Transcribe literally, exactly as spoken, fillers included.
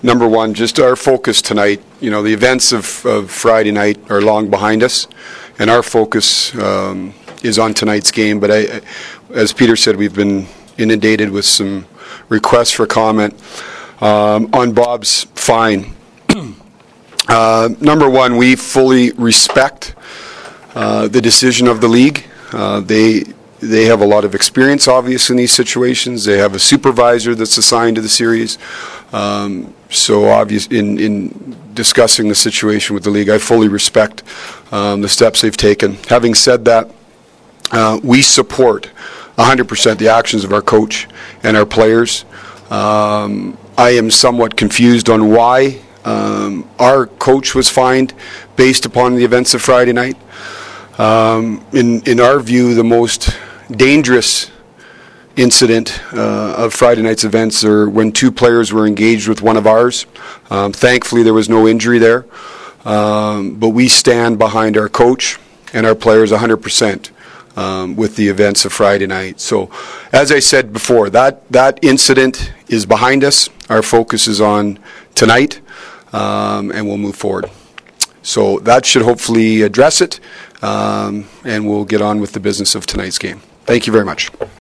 Number one, just our focus tonight. You know, the events of, of Friday night are long behind us, and our focus um, is on tonight's game. But I, as Peter said, we've been inundated with some requests for comment um, on Bob's fine. uh, number one, we fully respect uh, the decision of the league. Uh, they They have a lot of experience, obviously, in these situations. They have a supervisor that's assigned to the series. Um, so, obvious in, in discussing the situation with the league, I fully respect um, the steps they've taken. Having said that, uh, we support one hundred percent the actions of our coach and our players. Um, I am somewhat confused on why um, our coach was fined based upon the events of Friday night. Um, in, in our view, the most dangerous incident uh, of Friday night's events are when two players were engaged with one of ours. Um, thankfully, there was no injury there, um, but we stand behind our coach and our players one hundred percent um, with the events of Friday night. So, as I said before, that, that incident is behind us. Our focus is on tonight, um, and we'll move forward. So that should hopefully address it, um, and we'll get on with the business of tonight's game. Thank you very much.